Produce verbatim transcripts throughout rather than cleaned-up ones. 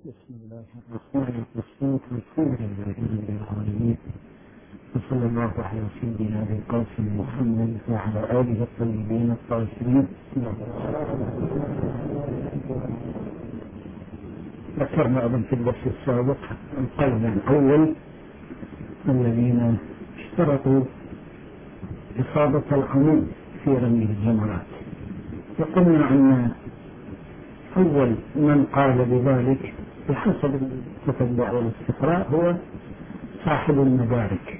بسم الله الرحمن الرحيم الحمد لله رب العالمين وصلى الله على سيدنا ابي القاسم محمد وعلى اله الطيبين الطاهرين. ذكرنا ايضا في الدرس السابق القول الاول الذين اشترطوا اصابه العمود في رمي الجمرات، وقلنا ان اول من قال بذلك بحسب التتبع والاستقراء هو صاحب المدارك،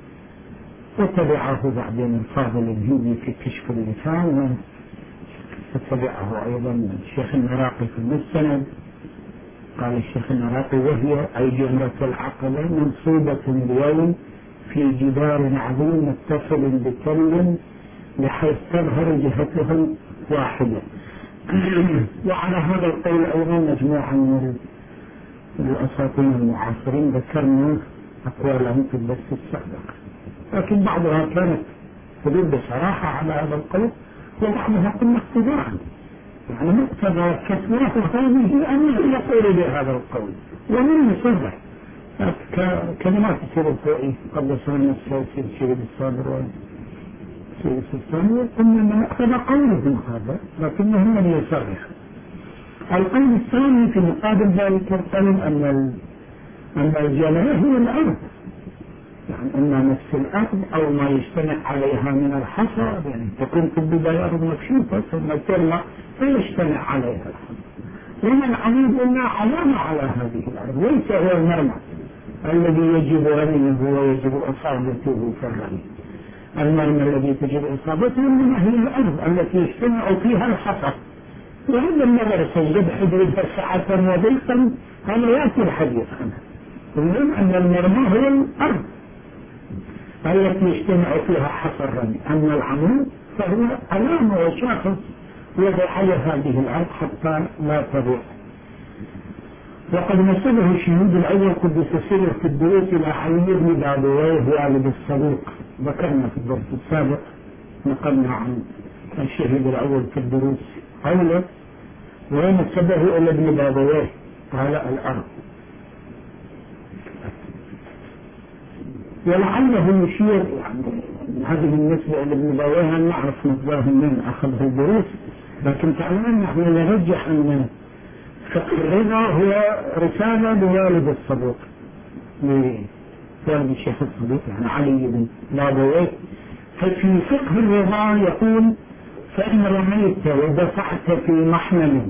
وتبعه بعدين الفاضل الهندي في كشف اللسان، وتبعه ايضا الشيخ العراقي في المستند. قال الشيخ العراقي: وهي اي جمرة العقبة منصوبة اليوم في جدار عظيم متصل بكل بحيث تظهر جهته واحدة. وعلى هذا القول ايضا مجموعة من الاساطين المعاصرين ذكرنا اقوالهم في الدرس السابق، لكن بعضها كانت تدل بصراحة على هذا القول، وبعضها قلنا اقتداء، يعني مقتضى كثرة هذه أن يقول بهذا القول ومن يصدق كلمات السيد الفوئي قبل سنة السيد الشيخ الصابر والسيد الثاني، قلنا من اقتضى قولهم هذا لكنه من يصرح. القول الثاني في مقابل ذلك القول أن أن الجماعة هي الأرض، يعني أن نفس الأرض أو ما يجتمع عليها من الحصى، يعني تكون في البداية أرض مكشوفة ثم ترمى فيجتمع عليها الحصى، ومن العمود قلنا علامة على هذه الأرض، ليس هو المرمى الذي يجب رميه ويجب إصابته في الرمي. المرمى الذي تجب إصابته إنما هي الأرض التي يجتمع فيها الحصى، وهذا النظر سيجب حدودها سعة وضيقا هذا يأتي الحديث عنه. المهم أن المرمى هو الأرض التي يجتمع فيها حصى الرمي، أما العمود فهو علامة وشاخص يضع على هذه الأرض حتى لا تضيع. وقد نسبه الشهود الأول قدس سره في الدروس إلى علي بن بابويه والد الصدوق، ذكرنا في الدرس السابق نقلنا عن الشهيد الأول في الدروس قوله ونسبه إلى ابن بابويه قال الأرض، ولعله يشير يعني هذه النسبة إلى ابن بابويه أن نعرف مصدره من أخذ الدروس، لكن تعلمنا نحن نرجح أن فقه الرضا هو رسالة لوالد الصدوق لوالد الشيخ الصدوق يعني علي بن بابويه. ففي فقه الرضا يقول: فإن رميت ودفعت في محمل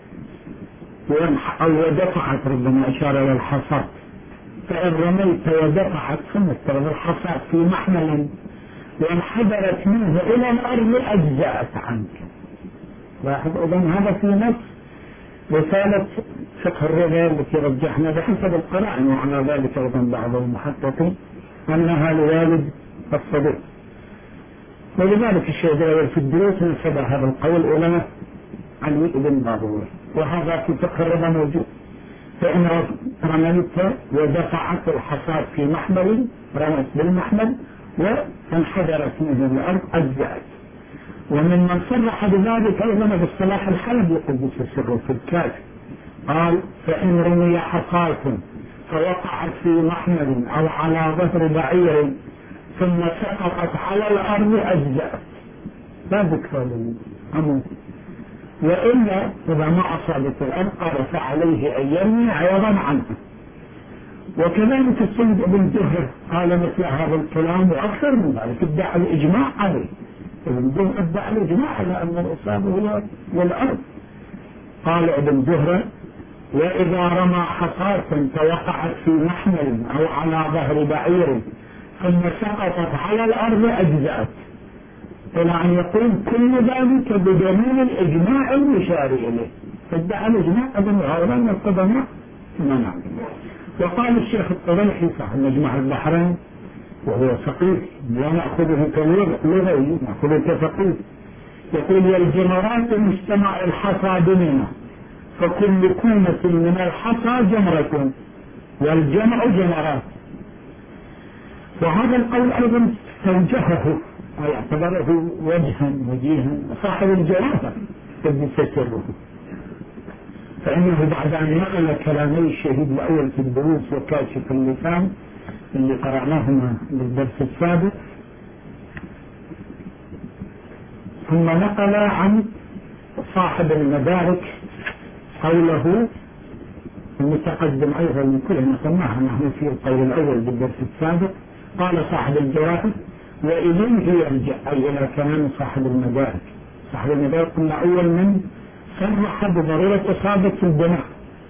أو ودفعت، ربما أشار إلى الحصاد، فإن رميت ودفعت ثم استرد الحصاد في محمل وانحدرت منه إلى الأرض أجزأت عنك. لاحظ إذن هذا في نفس رسالة فقه الرضا التي رجحنا بحسب القرائن، وعلى ذلك أيضا بعض المحققين أنها لوالد الصدوق. ولذلك الشيخ الأول في الدروس نسب هذا القول إلى علي بن بابويه، وهذا في فقه الرضا موجود. فإن رميت ودفعت الحصاد في محمل، رمت بالمحمل وانحدرت منه الأرض أجزأت. ومن من صرح بذلك أيضا بالصلاح الحلبي قدس سره في الكافي قال: فإن رمي حصاة فوقعت في محمل أو على ظهر بعير ثم سقطت على الأرض أجزأت، لا ذكر للعمود. وإلا إذا ما أصابت الأرض قال فعليه أن يرمي عوضا عنه. وكذلك السيد ابن زهر قال مثل هذا الكلام وأكثر من ذلك، ادعى الإجماع عليه. ابن زهر ادعى الإجماع على أن الإصابة هي والأرض. قال ابن زهر: وإذا رمى حصاة فوقعت في محمل أو على ظهر بعير ثم سقطت على الأرض أجزأت، إلى أن يقول كل ذلك بدليل الإجماع المشار إليه. فادعى الإجماع أبن هؤلاء من القدماء منع. وقال الشيخ الطبيعي صاحب مجمع البحرين وهو فقيه ونأخذه كلغوي نأخذه كفقيه، يقول: والجمرات مجتمع الحصى بمنى، فكل كومة من الحصى جمرة والجمع جمرات. وهذا القول أيضا توجهه ويعتبره وجها وجيها صاحب الجواهر قدس سره، فإنه بعد أن نقل كلامي الشهيد الأول في الدروس وكاشف اللسان اللي قرأناهما بالدرس السابق، ثم نقل عن صاحب المدارك قوله المتقدم أيضا من كل ما سمعها نحن في القول الأول بالدرس السابق. قال صاحب الجواهر: وإليه يرجع، أي إلى كلام صاحب المدارك. صاحب المدارك قلنا أول من صرح بضرورة إصابة البناء،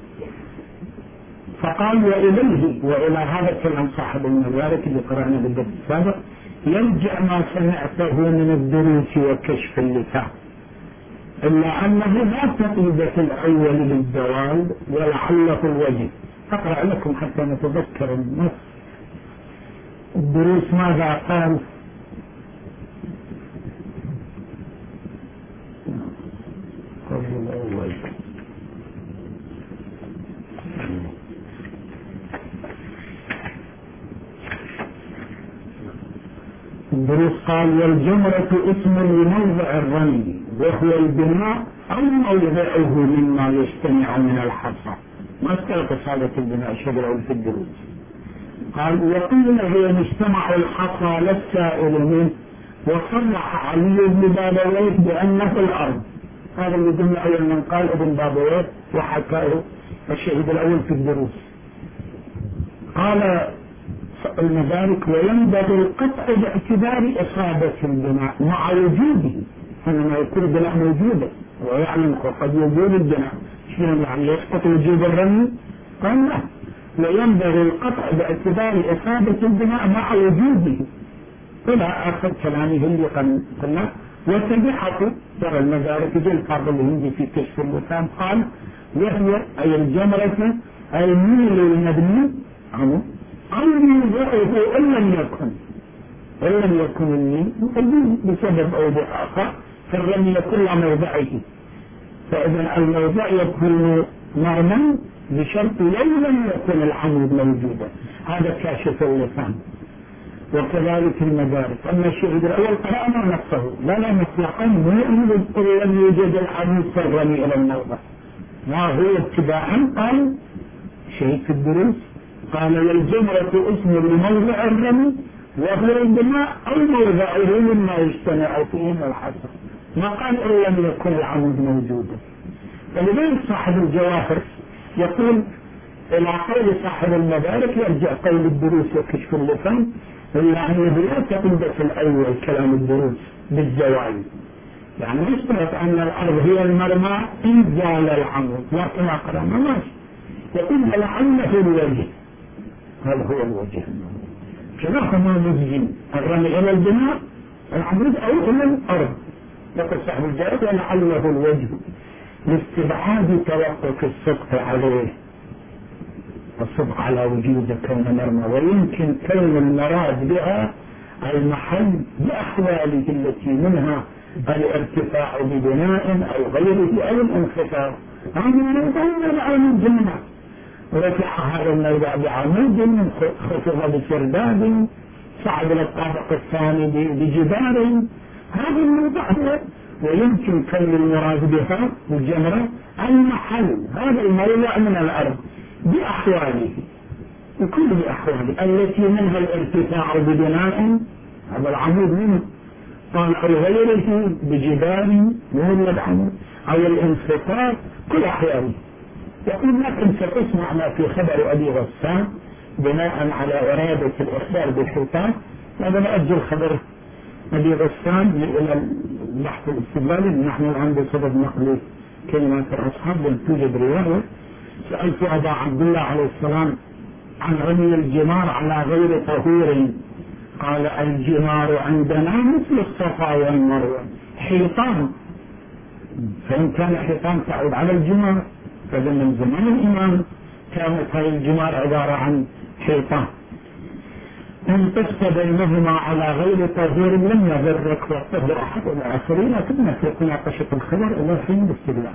فقال وإليه، وإلى هذا كلام صاحب المدارك اللي قرأنا بالدرس السابق يرجع ما سمعته من الدروس وكشف اللسان، إلا أنه لا تقيد في الأول بالزوال ولعله الوجه. أقرأ لكم حتى نتذكر النص. الدروس ماذا قال؟ الدروس قال: والجمرة اسم لموضع الرمي وهو البناء أو موضعه مما يجتمع من الحصى. ما استلقى صالة البناء شبه في الدروس. قال: وقيل هي مجتمع الحصى للسائل منه، وصرح علي بن بابويه بأنه الأرض. هذا اللي قلنا أول من قال ابن بابويه وحكاه الشهيد الأول في الدروس. قال المدارك: وينبغي القطع باعتبار إصابة البناء مع وجوده، حينما يكون البناء موجودا ويعلم قد وجود البناء، شلون يعني يسقط وجود الرمي؟ قال لا، وينبغي القطع باعتبار إصابة البناء مع وجوده إلى آخر كلامه اللي قلنا. وتبعته ترى المدارك جل الفاضل الهندي في كشف اللسان قال: وهي أي الجمرة الميل المبني عنه أو موضعه إن لم يكن إن لم يكن الميل مقدم بسبب أو بآخر، فالرمي كل موضعه، فإذا الموضع يكون مرمى بشرط لو لم يكن العمود موجودا. هذا كاشف اللسان. وكذلك المدارك. أما الشهيد الأول قرأنا نفسه لا لا مطلقا مؤمن إن لم يوجد العمود فالرمي إلى الموضع. ما هو ابتداء قال شهيد في الدروس قال: والجمرة اسم لموضع الرمي وهو البناء أو موضعه مما يجتمع فيه من الحصى. ما قال إن لم يكن العمود موجودا. فلذلك صاحب الجواهر يقول إلى قول صاحب المدارك يرجع قول الدروس وكشف اللسان، إلا أنه لا تقيد في الأول كلام الدروس بالزوال، يعني يشترط أن الأرض هي المرمى إن زال العمود، لكن أقرأنا ماشي. يقول لعله الوجه، هذا هو الوجه. كلاهما مجزم، الرمي إلى البناء العمود أو إلى الأرض. يقول صاحب الجواب: ولعله الوجه لاستبعاد توقف الصدق عليه، الصدق على وجود كون مرمى، ويمكن كون المراد بها المحل بأحواله التي منها الارتفاع ببناء أو غيره أو الانخفاض. هذا الموضوع العمود جمع، ورفع هذا الموضوع بعمود، خفض بسرداب، صعد إلى الطابق الثاني بجدار. هذا الموضوع ويمكن كون المراد بها الجمرة المحل، هذا الموضوع من الأرض بأحواله، وكل بأحواله التي منها الارتفاع ببناء، هذا العمود منه، قال أو غيره بجدار من العمود أو الانخفاض، كل أحواله. يقول: لكن ستسمع ما في خبر أبي غسان بناء على إرادة الإخبار بالحيطان. هذا نأجل خبر أبي غسان إلى البحث الاستدلالي. نحن الآن بسبب نقل كلمات الأصحاب لم توجد رواية. سألت أبا عبد الله عليه السلام عن رمي الجمار على غير طهور، قال: الجمار عندنا مثل الصفا والمروة حيطان، فإن كان حيطان تعود على الجمار، فإذا من زمان الإمام كانت هذه الجمار عبارة عن حيطان. إن قص بينهما على غير طهور لم يضرك والطهر أحد الآخرين، لكن في مناقشة الخبر إلى حين الاستدلال.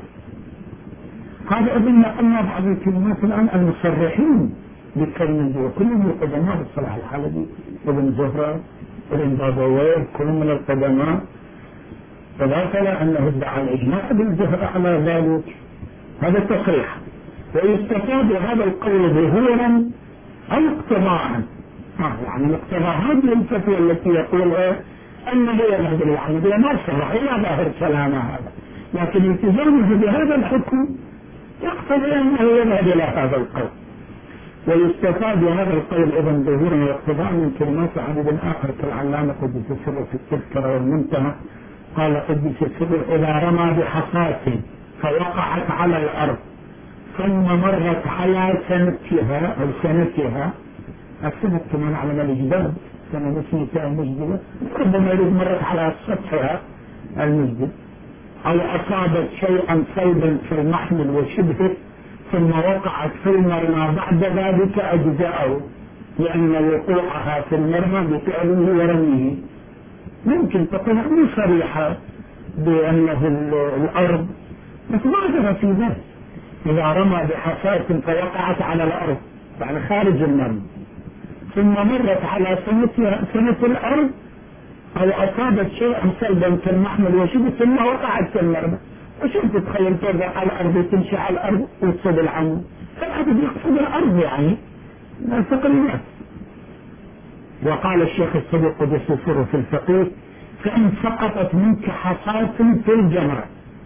هذا أظن أن بعض الكلمات الآن المصرحين بالكلمة وكلهم القدماء بالصلاح الحلبي وابن زهرة وابن بابويه كلهم من القدماء، فذاك أنه ادعى الإجماع بالزهرة على ذلك، هذا تصريح. ويستفاد هذا القول ظهورا أو اقتضاء. آه يعني الاقتضاء هذه الفتوى التي يقولها أنه يذهب للعمد ما صرح إلى ظاهر كلامه هذا، لكن التزامه بهذا الحكم يقتضي أنه يذهب إلى هذا القول. ويستفاد هذا القول أيضا ظهورا واقتضاء من كلمات عدد آخر كالعلامة قدس سره في التذكرة والمنتهى، قال قدس سره: إذا رمى بحصاة فوقعت على الأرض ثم مرت على سنتها أو سنتها، السنة كما نعلم الجبال سنة نسيتها المجدبة، ربما يريد مرت على سطحها المجدب، أو أصابت شيئا صلبا في المحمل وشبهه ثم وقعت في المرمى بعد ذلك أجزاءه، لأن وقوعها في المرمى بفعله ورميه. ممكن تكون مو صريحة بأنه الأرض، بس ما جرى في ذلك. إذا رمى بحصاة فوقعت على الأرض يعني خارج المرمى ثم مرت على سنة, سنة الأرض أو أصابت شيئا صلبا كالمحمل وشبه ثم وقعت في المرمى، وشوف تتخيل توقع على الأرض وتمشي على الأرض وتصب العمود، فالعدد يقصد الأرض يعني تقريبا. وقال الشيخ الصدوق قدس سره في الفقيه: فإن سقطت منك حصاة في الجمرة،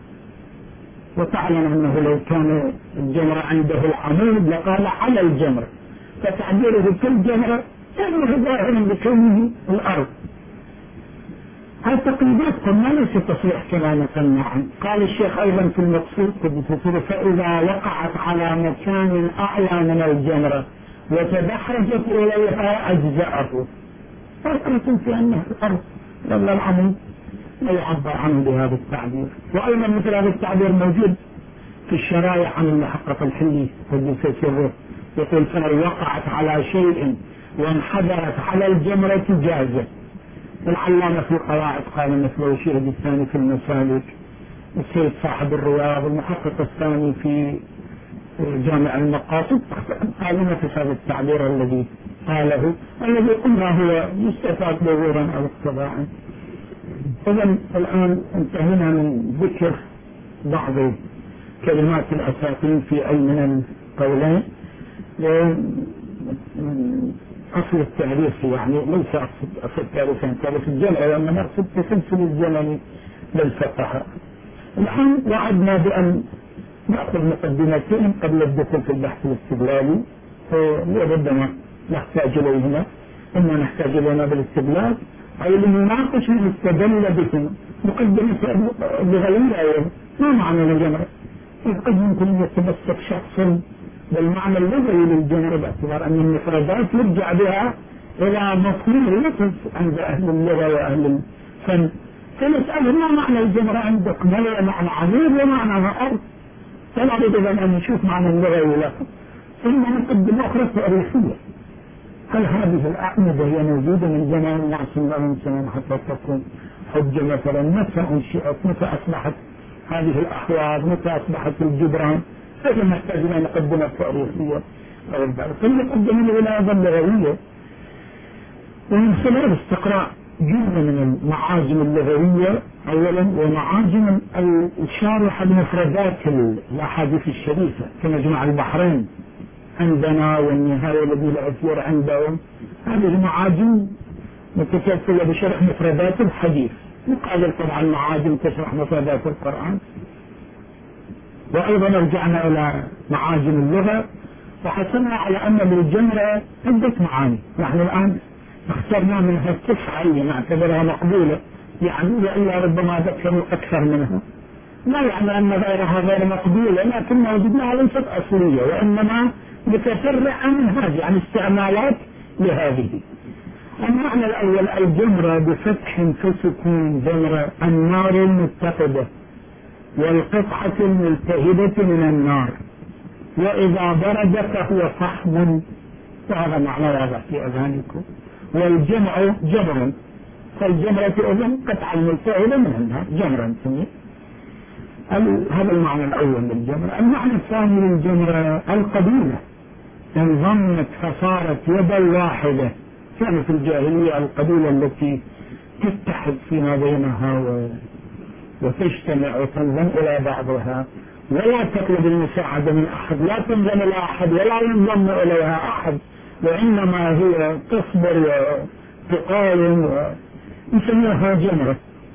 وتعلم أنه لو كان الجمرة عنده العمود لقال على الجمرة، فتعبيره في الجمرة يعني ظاهر بكونه الأرض. هذه تقريبات قلنا ليس تصريح كما نقلنا عنه. قال الشيخ أيضا في المقصود قدس سره: فإذا وقعت على مكان أعلى من الجمرة وتدحرجت إليها أجزاءه، فكرة في أنها الأرض ولا العمود، لا يعبر عنه بهذا التعبير. وأيضا مثل هذا التعبير موجود في الشرائع عن المحقق الحلي قدس سره، يقول: فإن وقعت على شيء وانحدرت على الجمرة جازت. العلامة في القواعد قال مثله، الشهد الثاني في المسالك، السيد صاحب الرياض، المحقق الثاني في جامع المقاصد، قال نفس هذا التعبير الذي قاله، الذي قلنا هو يستفاد ظهورا أو اقتضاء. إذن الآن انتهينا من ذكر بعض كلمات الأساطين في أي من القولين. أصل التعريف يعني ليس أصل التعريف يعني تعريف الجمع، وإنما أقصد تسلسل الزمن للفقهاء. الآن وعدنا بأن نأخذ مقدمتين قبل الدخول في البحث الاستدلالي، وربما نحتاج إليهما. إما نحتاج إليهما بالاستدلال أي لنناقش من استدل بهم. مقدمة لغوية ما معنى الجمع؟ قد يمكن أن يتمسك شخص بالمعنى اللغوي للجمع باعتبار أن المفردات يرجع بها إلى مفهوم لفظ عند أهل اللغة وأهل الفن، فنسأله: ما معنى الجمع عندك؟ ما معنى عمود ومعنى أرض؟ فلا بد أن نشوف معنى اللغوي له، ثم نقدم أخرى تاريخية. هل هذه الأعمدة هي موجودة من زمان الناس صلى الله عليه وسلم حتى تكون حجة مثلا؟ متى أنشئت؟ متى أصبحت هذه الأحواض؟ متى أصبحت الجدران؟ هذا نحتاج إلى مقدمة تاريخية أو البعض، ثم نقدم إلى أيضا لغوية. ومن خلال استقراء جملة من المعاجم اللغوية أولا، ومعاجم الشارحة بمفردات الأحاديث الشريفة كمجمع البحرين عندنا والنهاية الذي الأثير عندهم، هذه معاجم متكفلة بشرح مفردات الحديث، مقابل طبعا معاجم تشرح مفردات القرآن. وأيضا رجعنا إلى معاجم اللغة وحصلنا على أن للجمرة عدة معاني. نحن الآن اخترنا منها التسعة اللي نعتبرها مقبولة، يعني وإلا ربما ذكروا أكثر منها، لا يعني أن غيرها غير مقبولة، لكن وجدناها ليست أصلية وإنما متفرعة من هذه، يعني استعمالات لهذه. المعنى الأول: الجمرة بفتح فسكون جمرة، النار المتقدة والقطعة الملتهبة من النار، وإذا برد فهو فحم، وهذا معنى واضح في أذهانكم. والجمع جمر، فالجمرة إذن قطعة الملتهبة من النار، جمرا نسميه. هذا المعنى الأول للجمرة. المعنى الثاني للجمرة القبيلة، انضمت فصارت يدا واحدة. كانت في الجاهلية القبيلة التي تتحد فيما بينها و... وتجتمع وتنضم إلى بعضها، ولا تطلب المساعدة من أحد، لا تنضم إلى أحد ولا ينضم إليها أحد، وإنما هي تصبر وتقاوم، يسمونها جمرة.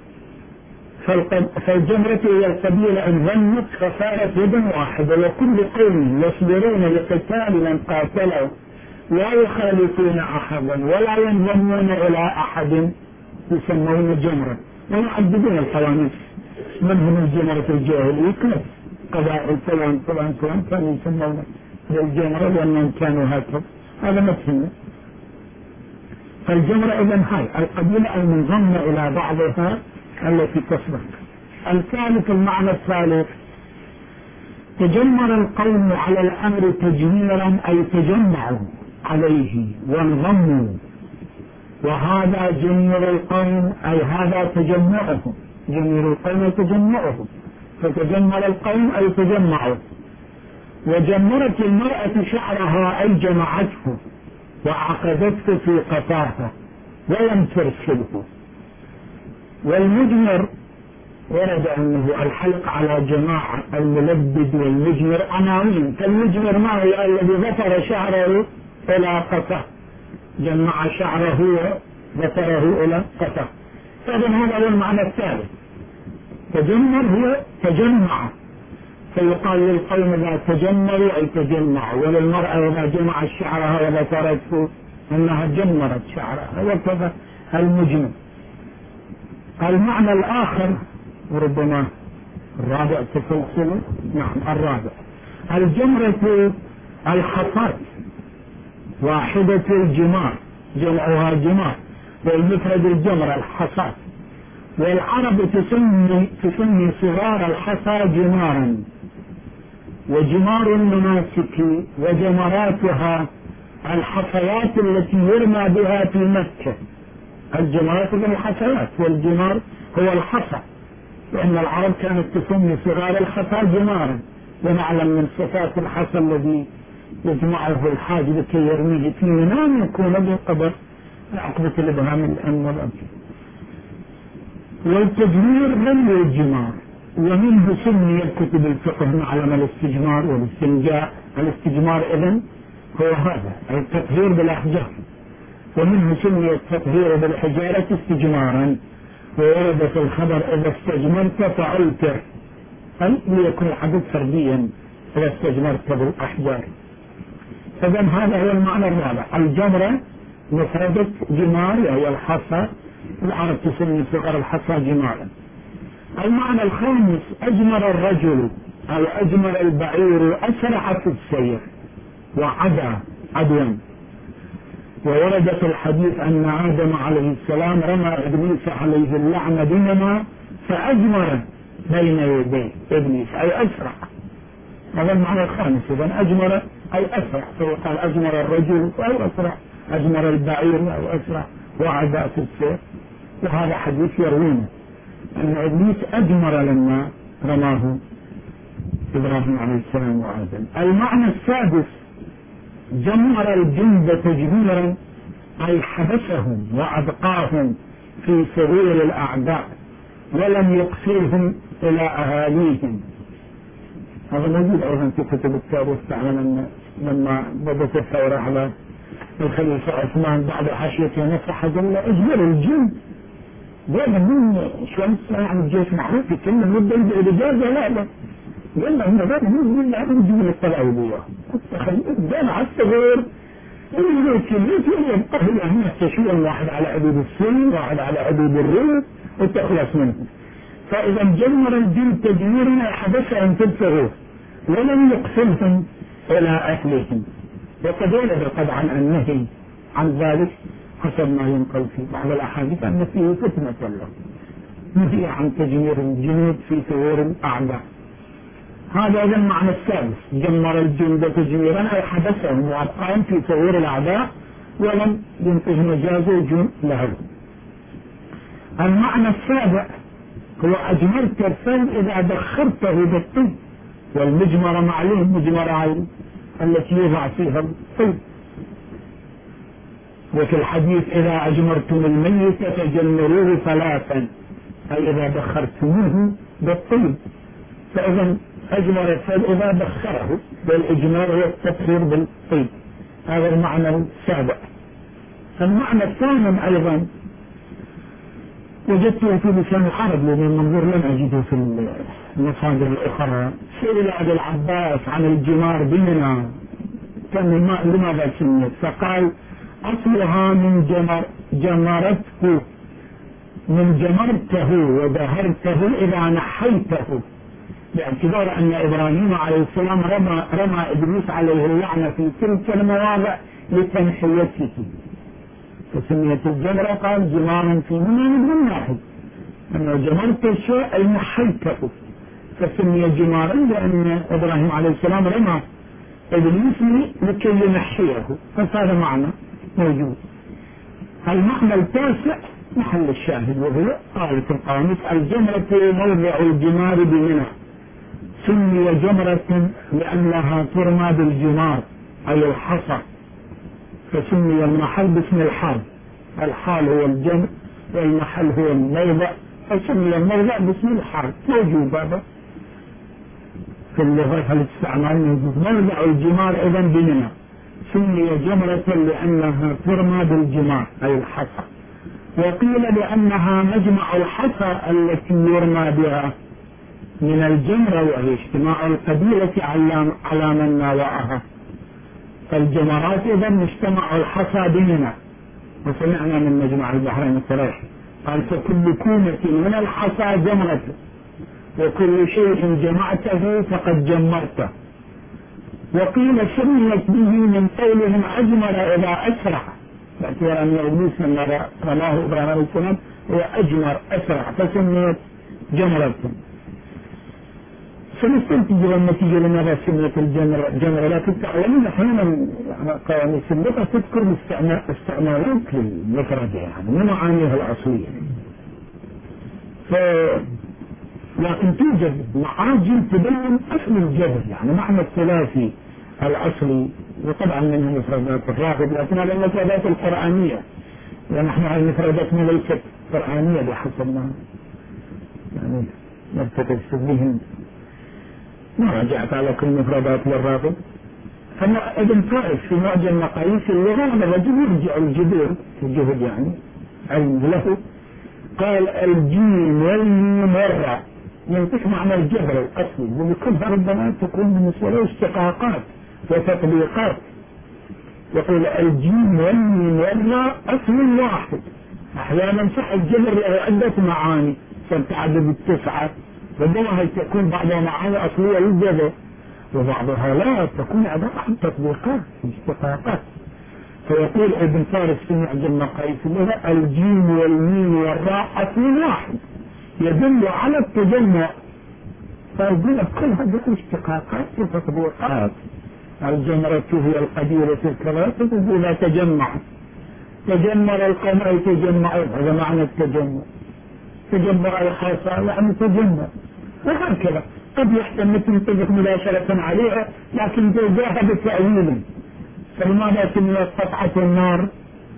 فالجمرة هي القبيلة إن ظنت فصارت يدا واحدة، وكل قوم يصبرون لقتال من قاتلوا لا يخالفون أحدا ولا ينضمون إلى أحد يسمون جمرة، ويعددون الحوانيس، منهم الجمرة الجاهلية كلها قبائل فلان فلان فلان كانوا يسمون بالجمرة لأنهم كانوا هكذا، هذا مفهوم. فالجمرة إذن هاي القبيلة المنضمة إلى بعضها التي تصبر. الثالث، المعنى الثالث، تجمر القوم على الأمر تجميرا أي تجمعوا عليه وانضموا، وهذا جمير القوم أي هذا تجمعهم، جمير القوم تجمعهم، فتجمر القوم أي تجمعوا. وجمرت المرأة شعرها أي جمعته وعقدته في قفاها ولم ترسله. والمجمر ورد أنه الحلق على جماعة، الملبد والمجمر عناوين، فالمجمر ما هو الذي ذكر شعره إلى قفاه، جمع شعره وذكره إلى قفاه. فإذن هذا هو المعنى الثالث، تجمر هو تجمع، فيقال للقوم إذا تجمروا أي تجمعوا، وللمرأة إذا جمعت شعرها وذكرته أنها جمرت شعرها، وكذا المجمر. المعنى الآخر وربما الرابع تسلسل، نعم الرابع، الجمرة الحصاد، واحدة الجمار جمعها جمار، والمفرد الجمرة الحصاد. والعرب تسمي تسمي صغار الحصى جمارا، وجمار المناسك وجمراتها الحصيات التي يرمى بها في مكة. الجمرات من الحصيات، والجمار هو الحصى، لأن العرب كانت تسمي صغار الحصى جمارا، ونعلم من صفات الحصى الذي يجمعه الحاج لكي يرميه في منام يكون بالقبر عقبة الإبهام الأم والأب. والتجمير رمي الجمار، ومنه سمي الكتب الفقه معلم الاستجمار والاستنجاء. الاستجمار إذن هو هذا التطهير بالأحجار، ومنه سمي التطهير بالحجارة استجمارا. وورد في الخبر إذا استجمرت فأوتر، أي ليكون الحدث فرديا إذا استجمرت بالأحجار. فإذن هذا هو المعنى الرابع، الجمرة مفردة جمار وهي الحصى، العرب تسمي صغر الحصى جمارا. المعنى الخامس، أجمر الرجل أو أجمر البعير أسرع في السير وعدا عدوا. وورد في الحديث أن آدم عليه السلام رمى إبليس عليه اللعنة بينما فأجمر بين يديه إبليس أي أسرع. هذا المعنى الخامس، إذن أجمر أي أسرع، فيقال أجمر الرجل أو أسرع، أجمر البعير أو أسرع، وعدا في السير. وهذا حديث يروونه أن إبليس أجمر لما رماه إبراهيم عليه السلام وآدم. المعنى السادس، جمر الجند تجميرا أي حبسهم وأبقاهم في سرير الأعداء ولم يقصرهم إلى أهاليهم. هذا موجود أيضا في كتب التاريخ، تعلم لما بدأت الثورة على الخليفة عثمان بعد حاشيته نصح قال اجبر الجند، قال من شوان يعني الجيش معروف يتكلم مدة الإجازة، لا لا قال له هم غير هم اللي عم يجيبون الطلعوبية قال على الصغير اللي كليته يبقى هنا تشويا، واحد على حدود السن واحد على حدود الريف وتخلص منهم. فإذا جمر الجند تجميرا حبسهم في الصغير ولم يقتلهم إلى أهلهم. وقد ورد طبعا النهي عن ذلك حسب ما ينقل في بعض الأحاديث أن فيه فتنة له، نهي عن تجمير الجنود في ثغور الأعداء. هذا هو المعنى السادس، جمر الجند تجميرا أي حبسهم وأبقاهم في ثغور الأعداء ولم ينقذ مجاز الجند له. المعنى السابع هو أجمرت الثوب إذا دخرته بالطب، والمجمرة معلوم مجمرة عين التي يوضع فيها الطب. وفي الحديث إذا أجمرتم الميت فجمروه ثلاثا أي إذا دخرتموه بالطيب. فإذا أجمر الثلج إذا بخره، بالإجمار هو التبخير بالطيب، هذا المعنى السابع. المعنى الثامن أيضا وجدته في لسان العرب لأن المنظور لم أجده في المصادر الأخرى. سئل أبو العباس عن الجمار بمنى كان لماذا سميت؟ فقال أصلها من جمر جمرته، من جمرته وظهرته إذا نحيته، باعتبار أن إبراهيم عليه السلام رمى, رمى إبليس عليه اللعنة في تلك المواضع لتنحيته، فسميت الجمرة قال جمارا في منى من واحد، أنه جمرت الشيء أي نحيته، فسمي جمارا لأن إبراهيم عليه السلام رمى إبليس لكي ينحيه، فهذا معنى موجود. المعنى التاسع محل الشاهد وهو قالة القاموس الجمرة موضع الجمار بمنى، سمي جمرة لأنها ترمى بالجمار أي الحصى، فسمي المحل باسم الحال، الحال هو الجمر والمحل هو الموضع، فسمي الموضع باسم الحال، موجود هذا في اللغة الاستعمال موجود. موضع الجمار إذا بمنى سمي جمرة لأنها ترمى بالجمار أي الحصى، وقيل لأنها مجمع الحصى التي يرمى بها من الجمرة، وهي اجتماع القبيلة على من ناوأها، فالجمرات إذا مجتمع الحصى بمنى. وسمعنا من مجمع البحرين الصريح قال فكل كومة من الحصى جمرة، وكل شيء جمعته فقد جمرته. وقيل سميت به من قولهم أجمر إذا أسرع، باعتبار أن إبليس لما رماه إبراهيم عليه السلام هو أجمر أسرع فسميت جمرة. فنستنتج النتيجة لماذا سميت الجمرة جمرة، لكن تعلمون أحيانا قوانين اللغة تذكر استعمالات للمفردة يعني من معانيها الأصلية، ف لكن توجد معاجم تبين أصل الجبر، يعني معنى الثلاثي الأصلي، وطبعا منها مفردات الرافض، لكن هذه المفردات القرآنية، ونحن على مفرداتنا ليست قرآنية بحسب ما يعني نرتكز بهم، ما رجعت على كل مفردات للرافض. فما ابن فارس في معجم مقاييس اللغة أن الرجل يرجع الجبر الجهد يعني علم له، قال الجيم والميم والراء ينطق معنى الجبر الأصلي، وبكلها ربما تكون بالنسبة له اشتقاقات وتطبيقات. يقول الجيم والميم والراء أصل واحد، أحيانا صح الجبر له عدة معاني تتعدد التسعة، ربما هي تكون بعضها معاني أصلية للجبر وبعضها لا، تكون عبارة عن تطبيقات اشتقاقات. فيقول ابن فارس في معجم مقاييس اللغة الجيم والميم والراء أصل واحد يدل على التجمع، فيقول كل هذه اشتقاقات وتطبيقات. الجمرة هي القديرة الكراسة إذا تجمعت، تجمر القمر تجمع، هذا معنى التجمع، تجمع الحصى يعني تجمع، وهكذا قد يحتمل تنطبق مباشرة عليها لكن تلقاها بتأويل. فلماذا سميت قطعة النار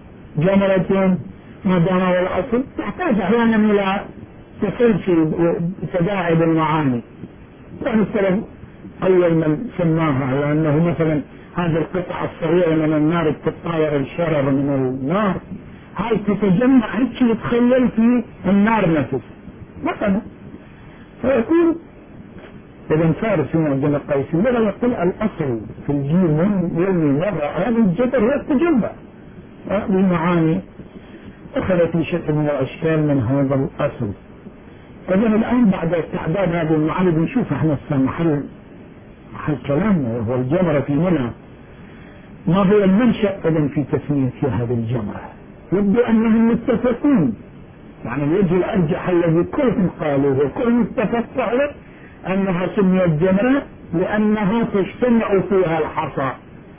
جمرة ما دام الأصل؟ تحتاج أحيانا إلى تسلسل وتداعي المعاني. يعني السلف أول من سماها لأنه مثلا هذه القطعة الصغيرة من النار تتطاير الشرر من النار، هاي تتجمع هيك يتخيل في النار نفسه مثلا. فيكون ابن فارس في معجم مقاييس اللغة يقول الأصل في الجيم والميم والراء هذا الجبر هو التجمع، بمعاني أخذت بشكل من الأشكال من هذا الأصل. إذن الآن بعد استعداد هذه المعاني بنشوف احنا محل محل كلامنا وهو الجمرة في منى. ما هو المنشأ إذن في تسمية هذه الجمرة؟ يبدو أنهم متفقون، يعني الوجه الأرجح الذي كلهم قالوه وكلهم اتفقوا عليه أنها سميت جمرة لأنها تجتمع فيها الحصى،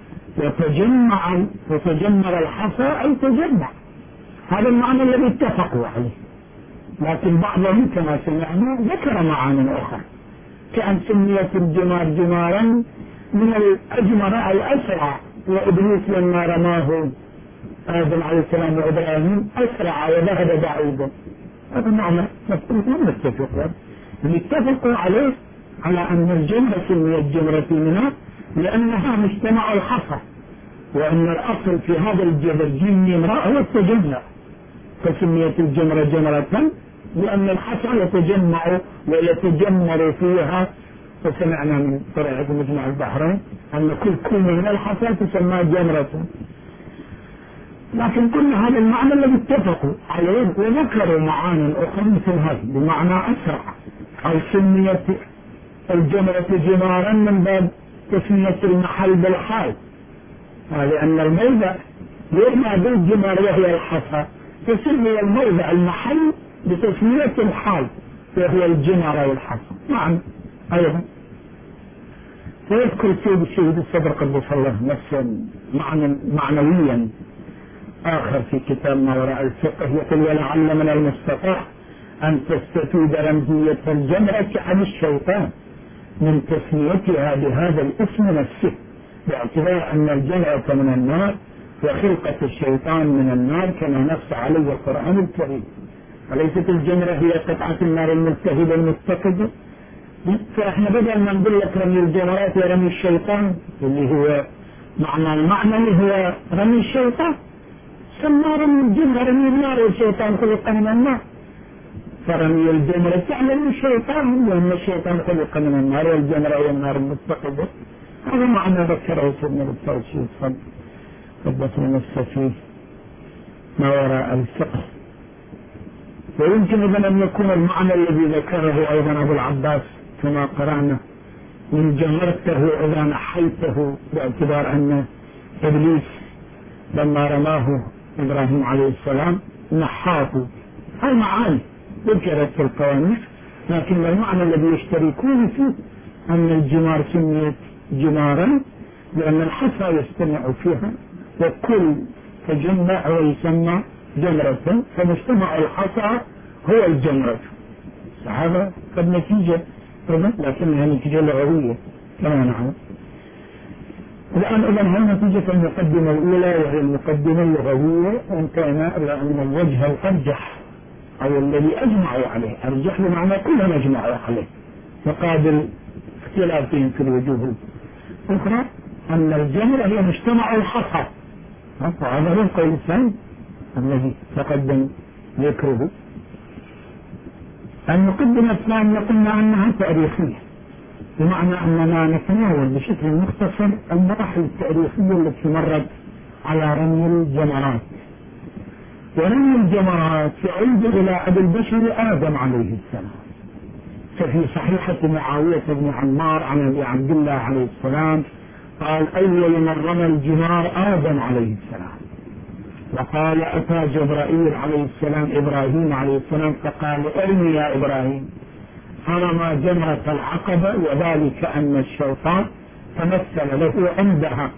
وتجمع وتجمر الحصى أي تجمع، هذا المعنى الذي اتفقوا عليه. لكن بعضهم كما سمعنا ذكر معاني أخرى، كأن سميت الجمار جمارا من الأجمر أي أسرع، وإبليس لما رماه آدم عليه السلام وإبراهيم أسرع وذهب بعيدا، هذا معنى مفهوم متفق. اللي اتفقوا عليه على أن الجمرة سميت جمرة منى لأنها مجتمع الحصى، وأن الأصل في هذا الجبل جيم امرأة هو التجمع، فسميت الجمرة جمرة لأن الحصى يتجمع ويتجمر فيها. وسمعنا من طريقة مجمع البحرين أن كل كومة من الحصى تسمى جمرة، لكن كل هذا المعنى الذي اتفقوا عليه وذكروا معاني أخرى مثل هذا بمعنى أسرع، أو سميت الجمرة جمارا من باب تسمية المحل بالحال، لأن الموضع يرمى بالجمار وهي الحصى، تسمي الموضع المحل بتسمية الحال وهي الجمرة والحصى معا أيضا. ويذكر سيد الشهيد الصدر قدس الله نفسا معنى معنويا آخر في كتاب ما وراء الفقه، يقول ولعل من المستطاع أن تستفيد رمزية الجمرة عن الشيطان من تسميتها بهذا الاسم نفسه، باعتبار أن الجمرة من النار وخلقة الشيطان من النار كما نص عليه القرآن الكريم، وليست الجمرة هي قطعة النار الملتهبة المتقدة. فإحنا بدل ما نقول لك رمي الجمرات ورمي الشيطان اللي هو معنى المعنى هو رمي الشيطان، سمى رمي الجمرة رمي النار والشيطان خلق من النار، فرمي الجمرة تعلم الشيطان لأن الشيطان خلق من النار والجمرة هي النار المتقدة. هذا معنى ذكره سيدنا الدكتور الشيخ صدر قدس نفسه فيه ما وراء الفقه. ويمكن إذا أن يكون المعنى الذي ذكره أيضا أبو العباس كما قرأنا من جمرته إذا نحيته، باعتبار أن إبليس لما رماه إبراهيم عليه السلام نحاه. هاي معاني ذكرت في القوانين، لكن المعنى الذي يشتركون فيه أن الجمار سميت جمارا لأن الحصى يجتمع فيها، وكل تجمع ويسمى جمرة، فمجتمع الحصى هو الجمرة. هذا قد نتيجة لكنها نتيجة لغوية كما نعلم. الآن إذا هي نتيجة المقدمة الأولى وهي المقدمة اللغوية، وإن كان لأن الوجه الأرجح أو الذي أجمعوا عليه أرجح بمعنى كلهم أجمعوا عليه مقابل اختلافهم في الوجوه الأخرى أن الجمرة هي مجتمع الحصى، هذا هو القول الثاني الذي تقدم ذكره. المقدمة الثانية قلنا أنها تاريخية، بمعنى أننا نتناول بشكل مختصر المراحل التاريخية التي مرت على رمي الجمرات. ورمي الجمرات يعود إلى أبي البشر آدم عليه السلام، ففي صحيحة معاوية بن عمار عن أبي عبد الله عليه السلام قال أول من رمى الجمار آدم عليه السلام، وقال أتى جبرائيل عليه السلام إبراهيم عليه السلام فقال ارمي يا إبراهيم، فرمى جمرة العقبة، وذلك أن الشيطان تمثل له عندها.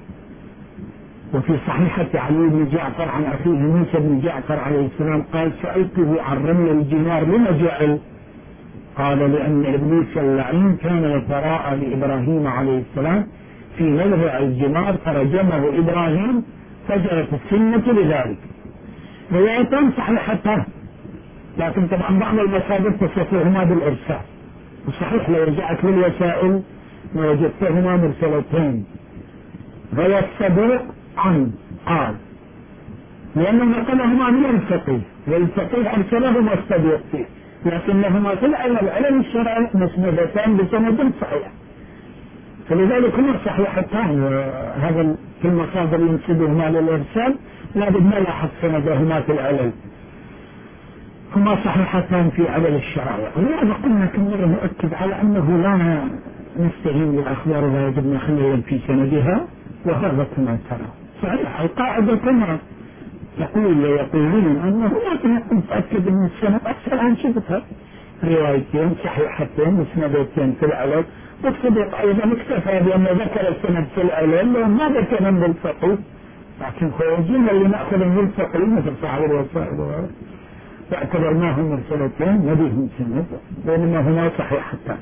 وفي صحيحة علي بن جعفر عن أخيه موسى بن جعفر عليه السلام قال سألته عن رمي الجمار لما جعل؟ قال لأن إبليس اللعين كان يتراءى لإبراهيم عليه السلام في موضع الجمار فرجمه إبراهيم فجرت السنة لذلك. روايتان صحيحتان، لكن طبعا بعض المصادر تصفهما بالإرسال، وصحيح لو رجعت للوسائل لوجدتهما مرسلتين. روى الصدوق عن قال لأنه نقلهما من الفقيه، والفقيه أرسلهما الصدوق فيه، لكنهما في العلم الشرعي مسندتان بسند صحيح، فلذلك هما صحيحتان. وهذا في المصادر ينسبهما للإرسال لابد نلاحظ سندهما في العلل، هما صحيحتان في علل الشرائع. ولهذا قلنا كم مرة نؤكد على أنه لا نستهين بالأخبار ولا يجب نخلل في سندها، وهذا كما ترى صحيح. القاعدة كما يقول ويقولون أنه لا نتأكد من السند أكثر عن شبهها، روايتين صحيحتين مسندتين في العلل، والصديق أيضا اكتفى بأن ذكر السند في العلل وما ذكر من الفقيه، لكن خروجين اللي نأخذ من الفقيه مثل صاحب الوسائل فاعتبرناهم مرسلتين نبيهم سند، بينما هما صحيحتان.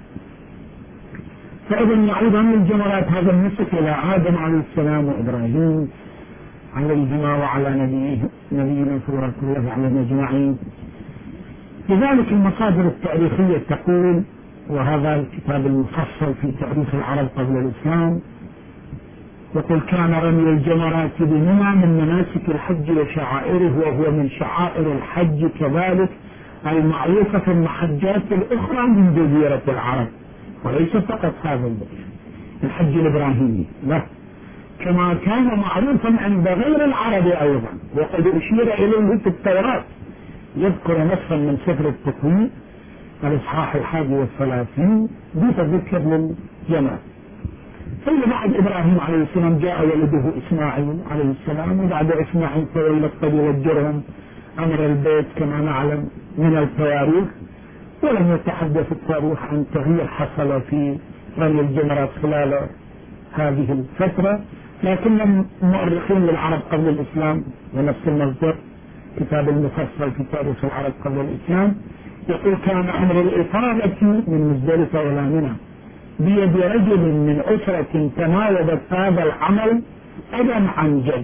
فإذا نعود عن الجمرات هذا النسك إلى آدم عليه السلام وإبراهيم عليهما وعلى نبيه نبينا صلى الله عليه أجمعين. لذلك المصادر التاريخية تقول وهذا الكتاب المفصل في تاريخ العرب قبل الإسلام. يقول كان رمي الجمرات بمنى من مناسك الحج وشعائره، وهو من شعائر الحج كذلك المعروفة في المحجات الأخرى من جزيرة العرب، وليس فقط هذا الحج الإبراهيمي، لا، كما كان معروفا عند غير العرب أيضا، وقد أشير إليه في التوراة. يذكر نصا من سفر التكوين الإصحاح الحادي والثلاثين بتذكر للجمال. ثم بعد إبراهيم عليه السلام جاء ولده إسماعيل عليه السلام، وبعد إسماعيل تولت قبيلة جرهم أمر البيت كما نعلم من التواريخ، ولم يتحدث التاريخ عن تغيير حصل في رمي الجمرات خلال هذه الفترة، لكن المؤرخين للعرب قبل الإسلام ونفس المصدر كتاب المفصل في تاريخ العرب قبل الإسلام يقول كان أمر الإفاضة من مزدلفة إلى منى بيد رجل من أسرة تناوبت هذا العمل أبا عن جد.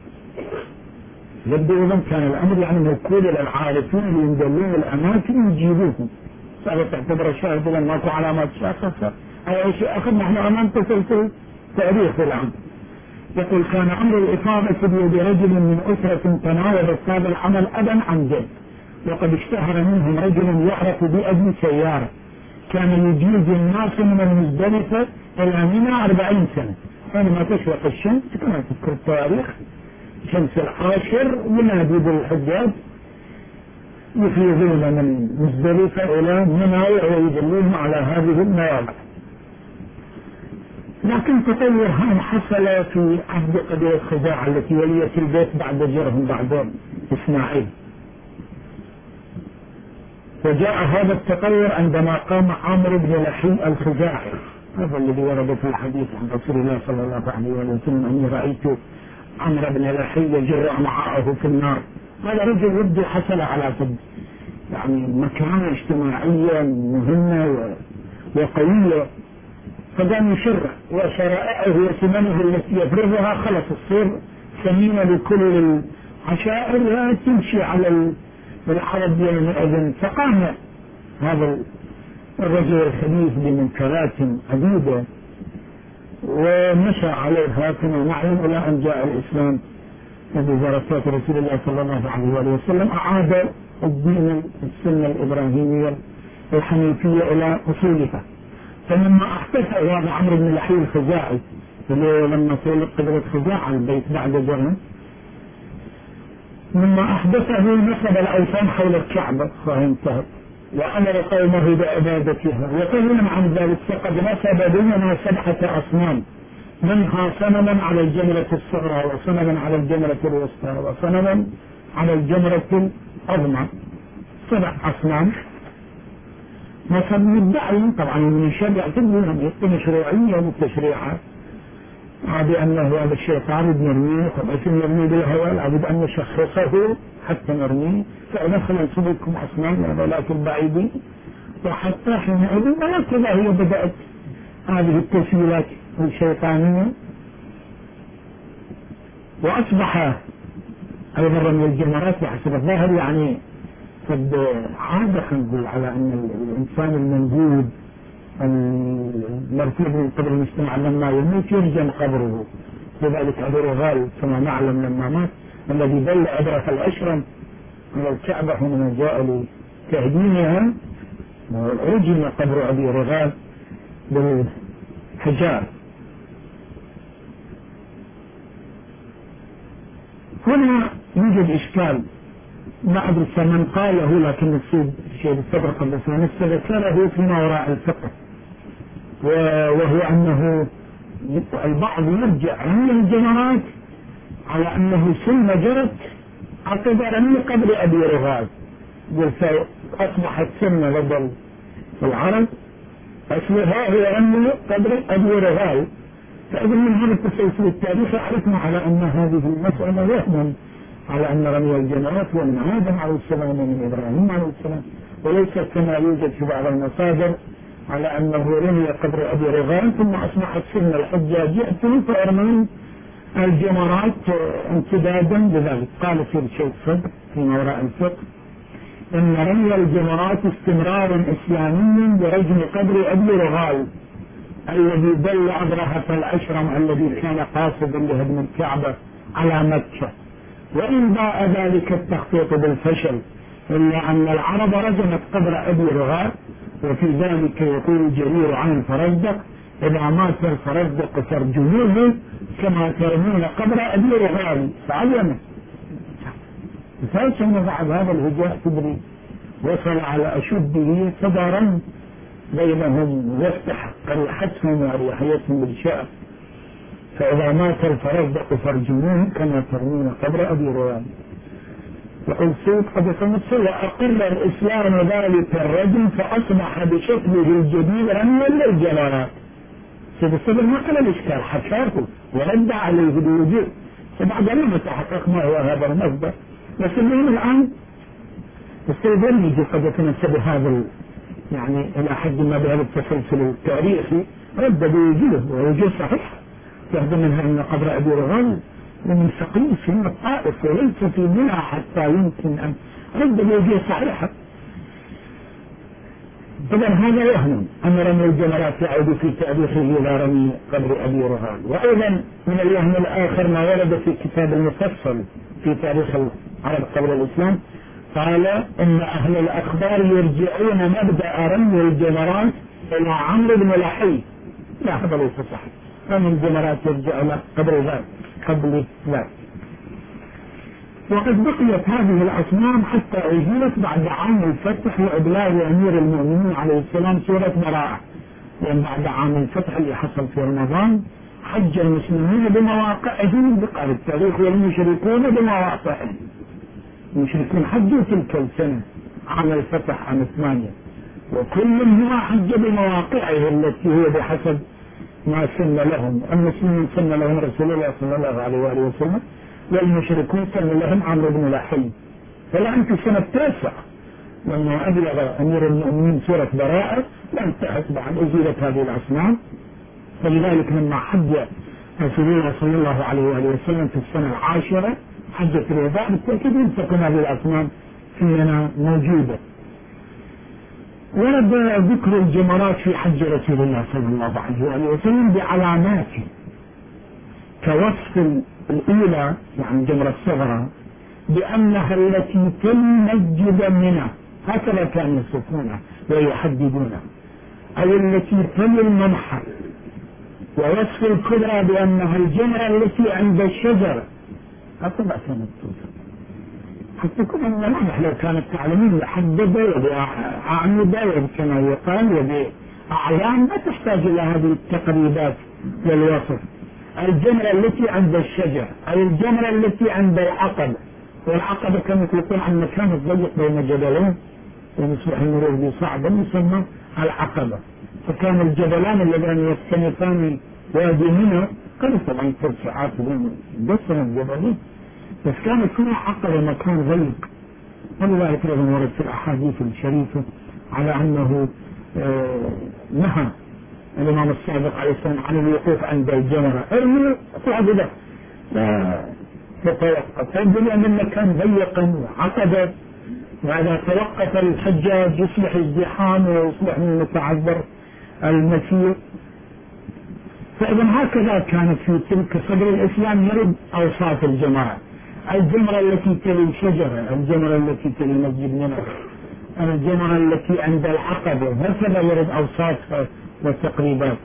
يبدو إذن كان الأمر يعني موكول إلى العارفين اللي يندلون الأماكن ويجيبوهم، فهذا تعتبر شاهد لأن ماكو علامات شاخصة أي شيء أخذ نحن أمام تسلسل تاريخ العام. يقول كان أمر الإفاضة بيد رجل من أسرة تناوبت هذا العمل أبا عن جد، وقد اشتهر منهم رجل يعرف بأبي سيارة كان يجيز الناس من المزدلفة إلى منى أربعين سنة، حينما تشرق الشمس كما تذكر التاريخ شمس العاشر ينادي بالحجاج يفيضون من مزدلفة إلى منى ويدلون على هذه النوابع. لكن تطور هذا حصل في عهد قبيلة خزاعة التي وليت البيت بعد جرهم بعد إسماعيل، وجاء هذا التطور عندما قام عمرو بن لحي الخزاعي، هذا الذي ورد في الحديث عن رسول الله صلى الله عليه وسلم أني رأيت عمرو بن لحي يجر معه في النار. هذا رجل يبدو حصل على يعني مكانة اجتماعية مهمة وقوية، فقام يشرع وشرائعه وسننه التي يفرضها خلص الصير سمينة لكل العشائر تمشي على العرب يومئذ. فقام هذا الرجل الخبيث بمنكرات عديدة ومشى عليها كما نعلم إلى أن جاء الإسلام ببركات رسول الله صلى الله عليه وسلم، أعاد الدين السنة الإبراهيمية الحنيفية إلى أصولها. فلما احتفى هذا عمرو بن لحي الخزاعي لما تولد قبيلة خزاعة البيت بعد جرهم، مما أحدثه نصب الأوثان حول الكعبة فانتهت وأمر قومه بعبادتها، وفهم عن ذلك فقد نصب بيننا سبعة أصنام، منها صنما على الجمرة الصغرى وصنما على الجمرة الوسطى وصنما على الجمرة العظمى، سبع أصنام نصب مدعي طبعا من الشرع كلهم يكون مشروعية والتشريعات عادي أنه هذا الشيطان بنرميه طبعا نرميه بالهواء لابد أن نشخصه حتى نرميه، فندخل نسبكم أصنام ولكن بعيدين، وحتى حينئذ وهكذا هي بدأت هذه التسويلات الشيطانية. وأصبح أيضا رمي الجمرات بحسب الظاهر يعني قد عاد نقول على أن الإنسان المنجود المرفوض من قبل المجتمع لما يموت يرجم قبره، لذلك أبو رغال كما نعلم لما مات الذي بل أدرك الأشرم على الكعبة حينما جاء لتهديمها رجم قبر أبي رغال بالحجار. هنا يوجد إشكال ما أدري من قاله، لكن السيد الشيخ الصدر قبل سنة ذكره فيما وراء الفقه، وهو أنه البعض يرجع رمي الجمرات على أنه سنة جرت عقب رمي قبر أبي رغال، أصبحت سنة لدى العرب أصلها هي رمي قبر أبي رغال. فإذا من هذا التسلسل التاريخي عرفنا على أن هذه المسألة وهم على أن رمي الجمرات هو من آدم عليه السلام ومن إبراهيم عليه السلام، وليس كما يوجد في بعض المصادر على أنه رمي قبر أبي رغال ثم أصبحت سنة الحجاج يأتون فيرمون الجمرات امتدادا لذلك. قال سيد الشيخ الصدر في وراء الفقه إن رمي الجمرات استمرار إسلامي برجم قبر أبي رغال الذي دل أبرهة الأشرم الذي كان قاصدا لهدم الكعبة على مكة، وإن باء ذلك التخطيط بالفشل إلا أن العرب رجمت قبر أبي رغال، وفي ذلك يقول جرير عن الفرزدق: إذا مات الفرزدق فارجموه كما ترمون قبر أبي رغال فعلمه. فأسمى بعد هذا الهجاء تدري وصل على أشده صدرا بينهم وافتح ريحتهم وريحيتهم بالشأف، فإذا مات الفرزدق فارجموه كما ترمون قبر أبي رغال. يقول سيد قد تمثل وأقر الإسلام ذلك الرجل فأصبح بشكله الجديد رميا للجمرات. سيد الصدر ما قال الإشكال، حكاه ورد عليه بوجود، فبعد أن نتحقق ما هو هذا المصدر. بس المهم الآن السيد يجي قد تمثل هذا يعني إلى حد ما بهذا التسلسل التاريخي رد بوجوده ووجوه صحيح، يهدم منها أن قبر أبي رغال ومن سقيس من الطائف وليس في منى حتى يمكن أن رد بوجوه صحيحة. إذا هذا يهم أن رمي الجمرات يعود في تاريخه إلى رمي قبر أبي رغال. وأيضا من الوهم الآخر ما ورد في كتاب المفصل في تاريخ العرب قبل الإسلام، قال إن أهل الأخبار يرجعون مبدأ رمي الجمرات إلى عمرو بن لحي. لا هذا ليس صحيح، رمي الجمرات يرجع إلى قبر ذلك قبل ذلك. وقد بقيت هذه الأصنام حتى أزيلت بعد عام الفتح وإبلاغ أمير المؤمنين عليه السلام سورة براءة، لأن بعد عام الفتح اللي حصل في رمضان حج المسلمين بمواقعهم بقال التاريخ والمشركون بمواقعهم. المشركون حجوا تلك السنة عام الفتح عام ثمانية، وكل منهما حج بمواقعه التي هي بحسب ما سن لهم. المسلمين سن لهم رسول الله صلى الله عليه وآله وسلم، والمشركون سن لهم عمرو بن لحي. فالآن في السنة التاسعة لما أبلغ أمير المؤمنين سورة براءة لم تحس بعد أزيلت هذه الأصنام. فلذلك لما حج رسول الله صلى الله عليه وآله وسلم في السنة العاشرة حجة الوداع بالتأكيد لم تكن هذه الأصنام فينا موجودة. ورد ذكر الجمرات في حج رسول الله صلى الله عليه وآله وسلم بعلامات كوصف الأولى يعني الجمرة الصغرى بأنها التي تنجد منها، هكذا كانوا يصفونها ويحددونها، أو التي تلي المنحر. ووصف الكبرى بأنها الجمرة التي عند الشجرة، هكذا كانت توصف. حتى كنا نحن لو كانت تعلمين محددة وبأعمدة كما يقال وبأعلام ما تحتاج إلى هذه التقريبات للوصف. الجمرة التي عند الشجر أو الجمرة التي عند العقبة، والعقبة كانت يكون عن مكان الضيق بين جبلين ويصبح المرور به صعبا يسمى العقبة. فكان الجبلان اللذان يختلفان وادي منى قد طبعا ثلاث ساعات بين الجبلين، بس كانت فيها عقبة مكان ضيق. ولذلك أيضا ورد في الأحاديث الشريفة على أنه آه نهى الإمام الصادق عليه السلام عن الوقوف عند الجمرة، ارمي صعب له فتوقف، فيبدو أن المكان ضيقا وعقبة، وإذا توقف الحجاج يصبح ازدحام ويصبح من متعذر المسير. فإذا هكذا كانت في تلك صدر الإسلام يرد أوصاف الجمرة: الجمرة التي تلي الشجرة، الجمرة التي تلي مسجد منى، الجمرة التي عند العقبة، هكذا يرد أوصافها وتقريباتها.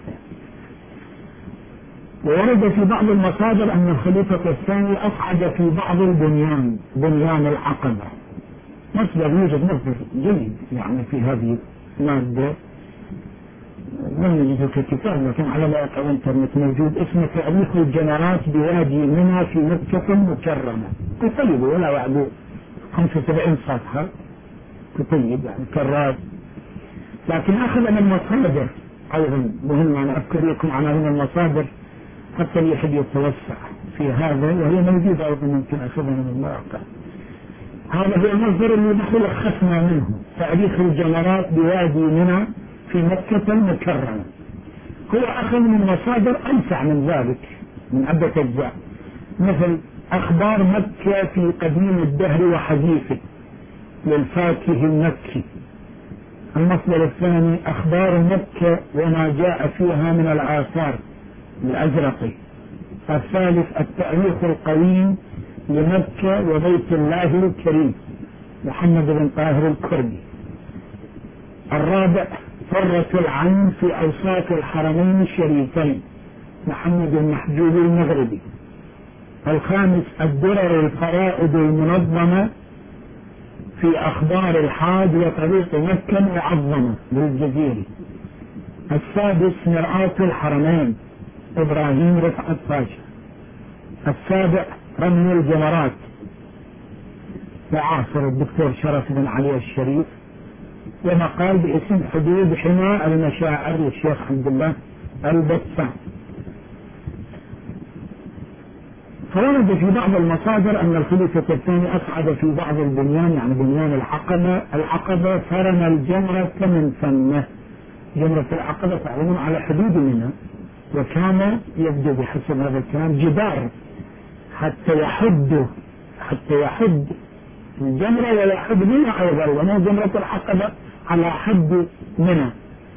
وورد في بعض المصادر أن الخليفة الثاني أصعد في بعض البنيان بنيان العقبة. مصدر يوجد مصدر جيد يعني في هذه المادة لم يجد في الكتاب لكن على موقع الانترنت موجود اسمه تاريخ الجمرات بوادي منى في مكة المكرمة، كتيب ولا يعدو خمسة وسبعين صفحة، كتيب يعني كرات. لكن أخذ من مصادر أيضا مهم أن أذكر لكم عناوين المصادر حتى يحب يتوسع في هذا، وهي موجودة أيضا ممكن أخذها من المواقع. هذا هو المصدر اللي نحن لخصنا منه تاريخ الجمرات بوادي منى في مكة المكرمة. هو أخذ من مصادر أوسع من ذلك من عدة أجزاء، مثل أخبار مكة في قديم الدهر وحديثه للفاكه المكي. المصدر الثاني أخبار مكة وما جاء فيها من الآثار الأزرقي. الثالث التاريخ القويم لمكة وبيت الله الكريم محمد بن طاهر الكردي. الرابع فرة العين في أوساط الحرمين الشريفين محمد المحجوب المغربي. الخامس الدرر الفرائد المنظمة في أخبار الحاج وطريق مكة المعظمة للجزيري. السادس مرآة الحرمين إبراهيم رفعت باشا. السابع رمي الجمرات لعاصر الدكتور شرف بن علي الشريف، ومقال باسم حدود حمى المشاعر للشيخ عبد الله البسام. فورد في بعض المصادر أن الخليفة الثاني أصعد في بعض البنيان، يعني بنيان العقبة العقبة فرم الجمرة من فمه. جمرة العقبة تعلمون على حدود منها، وكان يبدو بحسب هذا الكلام جدار حتى يحد حتى يحد الجمرة ويحد منها أيضا، وما جمرة العقبة على حد منها.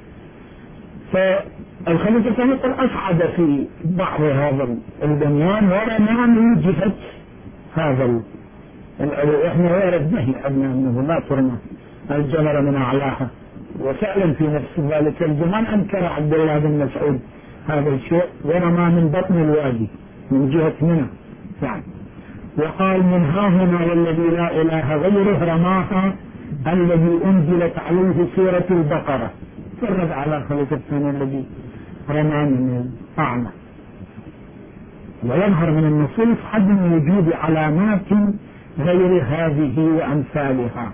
فالخليفة الثاني قد أصعد في بعض هذا البنيان ورمى من جهة هذا احنا وارد نهي عنه انه لا ترمى الجمرة من اعلاها، وفعلا في نفس ذلك الزمان انكر عبد الله بن مسعود هذا الشيء ورمى من بطن الوادي من جهة منى يعني. وقال من ها هنا والذي لا اله غيره رماها الذي انزلت عليه سورة البقرة، فرد على الخليفة الثاني الذي رمى من اعلى. ويظهر من النصوص عدم وجود علامات غير هذه وأمثالها.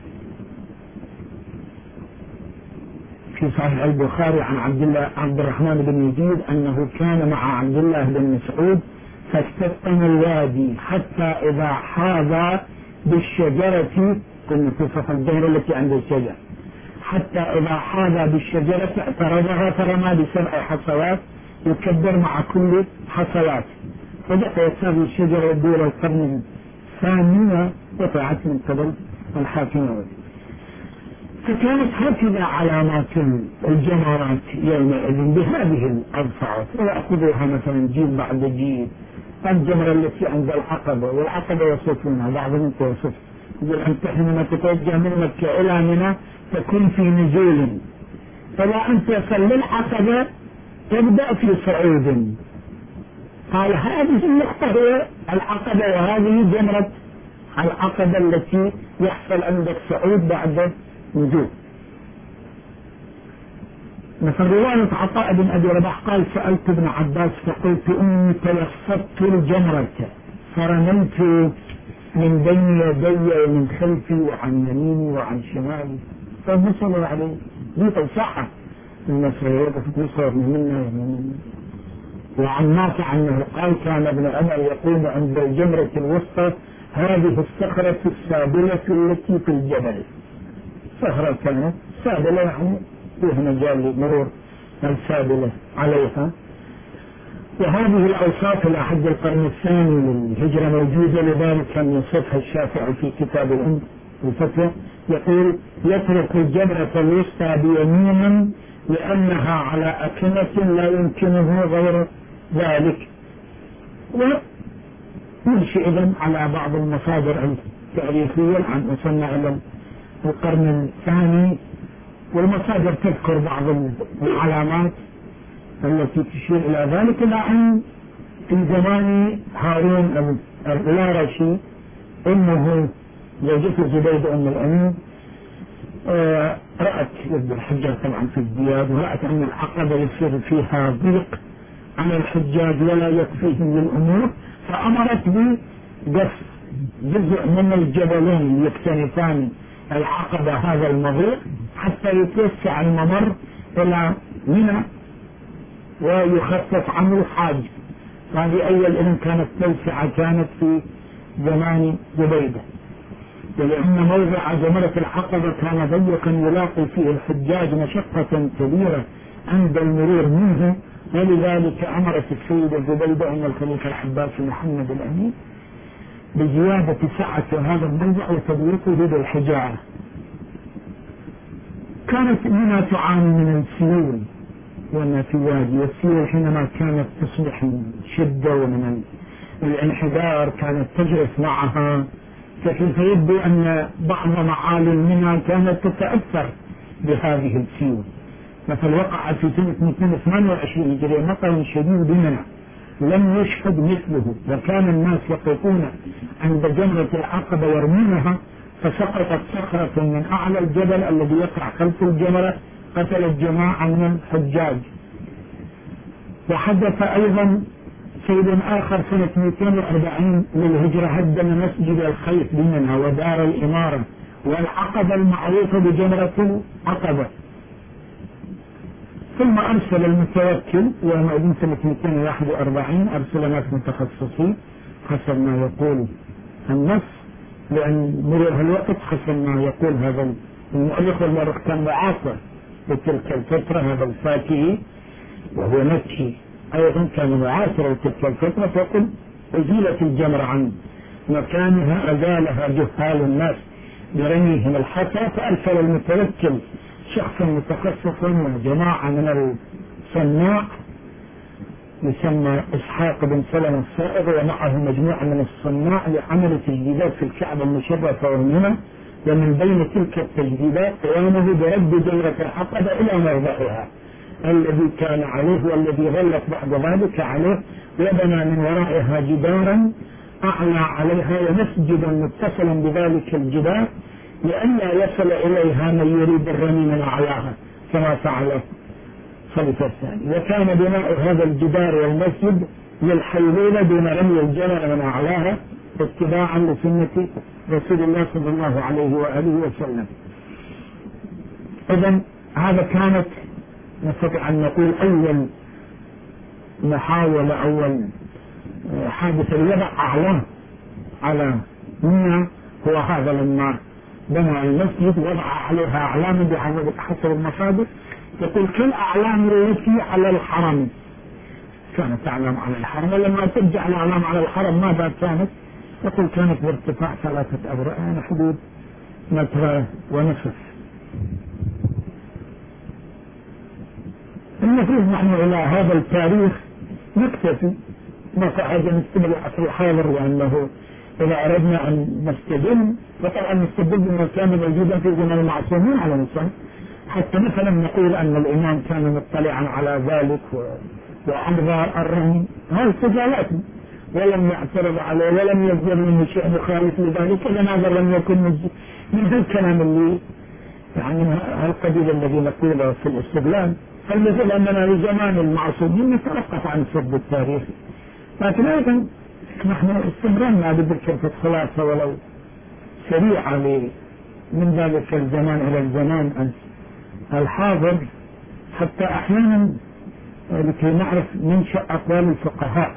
في صحيح البخاري عن عبد الله عبد الرحمن بن يزيد أنه كان مع عبد الله بن مسعود فاستقم الوادي حتى إذا حاذ بالشجرة، كنا في صف الظهر التي عند الشجرة، حتى إذا حاذ بالشجرة اعترضها فرمى بسبع حصوات يكبر مع كل حصوات، فدخلت هذه الشجرة دور القرن الثانية وطلعت من قبل الحاكم. فكانت هكذا علامات الجمرات يومئذ بهذه الأرفعات، ويأخذوها مثلا جيل بعد جيل. الجمرة التي عند العقبة، والعقبة يصفونها بعضهم يصف يقول أنت حينما تتوجه من مكة إلى منى تكون في نزول، فلا أنت يصل للعقبة تبدأ في صعود. قال هذه النقطة هي العقبة، وهذه جمرة العقبة التي يحصل عندك صعود بعد نزول. مثل رواية عطاء بن أبي رباح قال سألت ابن عباس فقلت إني تلفظت الجمرة فرميت من بين يدي ومن خلفي وعن يميني وعن شمالي، فمثل عليه دي صحة المصريات تتصور منا ومنا. وعن نافع أنه قال كان ابن عمر يقول عند الجمرة الوسطى هذه الصخرة السابلة التي في الجبل. صخرة كانت سابلة يعني فيها مجال لمرور السابلة عليها. وهذه الأوصاف إلى حد القرن الثاني للهجرة موجودة، لذلك كان يصفها الشافعي في كتاب الأم الفتوى يقول يترك الجمرة الوسطى بيمينا لأنها على أكنة لا يمكنه غير ذلك. ونمشي إذن على بعض المصادر التاريخية عن وصلنا إلى القرن الثاني، والمصادر تذكر بعض العلامات التي تشير إلى ذلك. إلى أن في زمان هارون الراشي أمه زوجته زبيدة أم الأمين آه رأت يد الحجاج طبعا في ازدياد، ورأت أن العقبة يصير فيها ضيق على الحجاج ولا يكفيهم للأمور، فأمرت بقص جزء من الجبلين يكتنفان العقبة هذا المضيق حتى يتوسع الممر إلى منى ويخفف عنه الحاج. هذه أول إذن كانت توسعة كانت في زمان زبيدة، ولأن موضع جمرة العقبة كان ضيقا يلاقي فيه الحجاج مشقة كبيرة عند المرور منه، ولذلك أمرت السيدة زبيدة أن الخليفة العباسي محمد الأمين بزيادة سعة هذا الموضع وتضييقه بالحجارة. كانت منى تعاني من السيول والنفيات، والسيول حينما كانت تصبح من شدة ومن الانحدار كانت تجرف معها، فكيف يبدو أن بعض معالي منى كانت تتأثر بهذه السيول. مثل وقع في سنة اثنين وثمانية وعشرين هجرية مطر شديد بمنى لم يشهد مثله، وكان الناس يقفون عند جمرة العقبة يرمونها، فسقطت صخرة من أعلى الجبل الذي يقع خلف الجمرة قتلت جماعة من الحجاج. وحدث أيضا شيء آخر سنة اثنين وأربعين للهجرة، هدم مسجد الخيف بمنى ودار الإمارة والعقبة المعروفة بجمرة العقبة. ثم أرسل المتوكل ومؤذن سنة اثنين وواحد وأربعين أرسل ناس متخصصين حسب ما يقول النص، لأن مرور الوقت حسب ما يقول هذا المؤلف والمؤرخ كان معاصر لتلك الفترة، هذا الفاكهي وهو مكي أيضا كان معاصر لتلك الفترة، فقل أزيلت الجمرة عن مكانها أزالها جهال الناس برميهم الحصى، فأرسل المتوكل شخصا متخصصا وجماعة من الصناع يسمى إسحاق بن سلمة الصائغ ومعه مجموعة من الصناع لعمل تجديدات في الكعبة المشرفة ومنى، ومن بين تلك التجديدات قيامه برد جمرة العقبة إلى موضعها الذي كان عليه والذي ظلت بعد ذلك عليه، وبنى من ورائها جدارا أعلى عليها ومسجدا متصلا بذلك الجدار لئلا يصل إليها من يريد الرمي من أعلاها كما فعل خليفة الثاني. وكان بناء هذا الجدار والمسجد للحيلولة دون رمي الجمر من أعلاها اتباعا لسنة رسول الله صلى الله عليه وآله وسلم. إذن هذا كانت نستطيع أن نقول أول محاولة أول حادثة يضع أعلام على منى هو هذا، لما بنى المسجد وضع عليها أعلام بحسب المصادر يقول كل أعلام التي على الحرم كانت أعلام على الحرم، ولما ترجع الأعلام على الحرم ماذا كانت؟ يقول كانت بارتفاع ثلاثة أبرع يعني حدود متر ونصف. المفروض نحن إلى هذا التاريخ نكتفي، ما قاعد نستمر العصر الحاضر، وأنه إذا أردنا أن نستدل فطبعا نستدل بما كان موجودا في زمن المعصومين على الإنسان، حتى مثلا نقول أن الإمام كان مطلعا على ذلك وأمضى الرهن هاي استدلالات ولم يعترض عليه ولم يصدر منه شيء مخالف لذلك، لماذا لم يكن من هذا الكلام اللي يعني هالقبيل الذي نقوله في الاستدلال. فالمثل أننا لزمان المعصومين نتوقف عن سرد التاريخ، لكن أيضا نحن استمرنا بذكر في الخلاصة ولو سريعة من ذلك الزمان إلى الزمان الحاضر، حتى أحيانا لكي نعرف منشأ أقوال الفقهاء.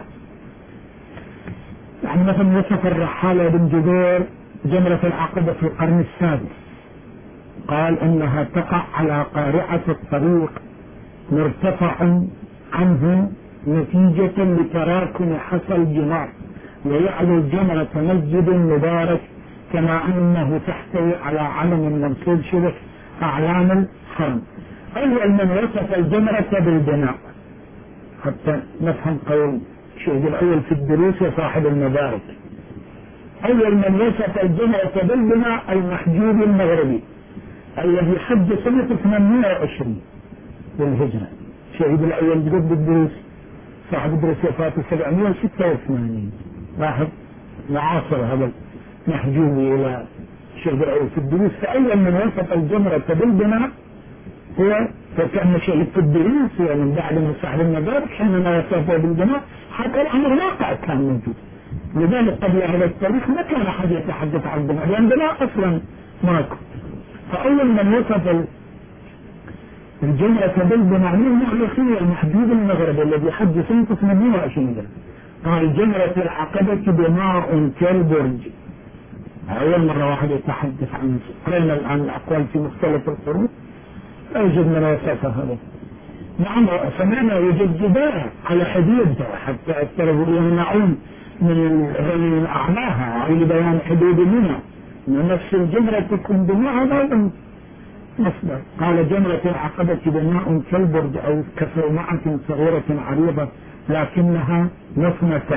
يعني مثلا وصف الرحالة بن جبير جمرة العقبة في القرن السادس، قال إنها تقع على قارعة الطريق مرتفع عنه نتيجة لتراكم حصى الجمار، ويعلو الجمرة مسجد مبارك كما أنه تحتوي على علم منصوب شبه أعلام الحرم. أول من وصف الجمرة بالبناء حتى نفهم قول الشيخ الأول في الدروس وصاحب المبارك، أول من وصف الجمرة بالبناء المحجوب المغربي الذي حج سنة ثمانمائة وعشرين للهجرة. الشهيد الأول بجد الدروس صاحب الدروس وفاة سبعمائة وستة وثمانين، واحد معاصر هذا محجوب إلى الشهيد الأول في الدروس. فأول من وصف الجمرة بالبناء هو فكان شهيد في الدروس ومن بعد من صاحب المبارك حينما وصفه بالبناء حتى الأمر واقع كان موجود. لذلك قبل هذا التاريخ ما كان أحد يتحدث عن البناء لأن البناء أصلا ماكو. فأول من وصف الجمرة بالبناء من المؤلخين المحجوب المغربي الذي حج سنة ثمانمائة وعشرين قال جمرة العقبة بناء كالبرج. أول مرة واحد يتحدث عن قرينا الآن الأقوال في مختلف القرون لا يوجد من وصف هذا. نعم سمعنا يوجد جبال على حدود حتى اضطربوا يمنعون من أعلاها أي لبيان حدود منى، من نفس الجمرة تكون بناء أيضا مصدر. قال جمرة العقبة بناء كالبرج أو كصومعة صغيرة عريضة لكنها نصمة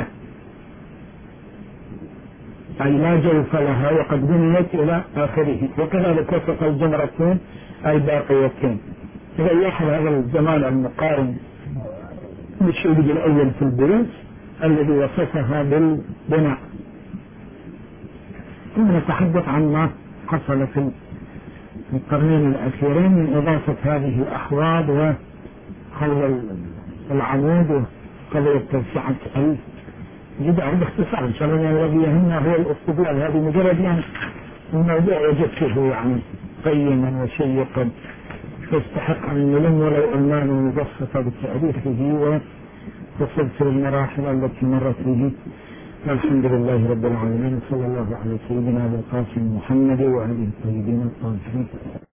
أي لا جوف لها وقد بنيت إلى آخره. وكذلك وصف الجمرتين أي باقيتين. ريح هذا الزمان المقارن بالشيء الأول في البيوت الذي وصفها بالبناء. ثم نتحدث عن ما حصل في القرنين الأخيرين من إضافة هذه الأحواض وحول العمود وقضية توسعة الجدار باختصار إن شاء الله. الذي يهمنا هو الاستدلال، هذه مجرد يعني الموضوع وجدته يعني قيما وشيقا يستحق أن نلم ولو ألمان مبسطة بتعريفه وتسلسل المراحل التي مرت به. الحمد لله رب العالمين، صلى الله على سيدنا القاسم محمد وعلى آله الطيبين الطاهرين.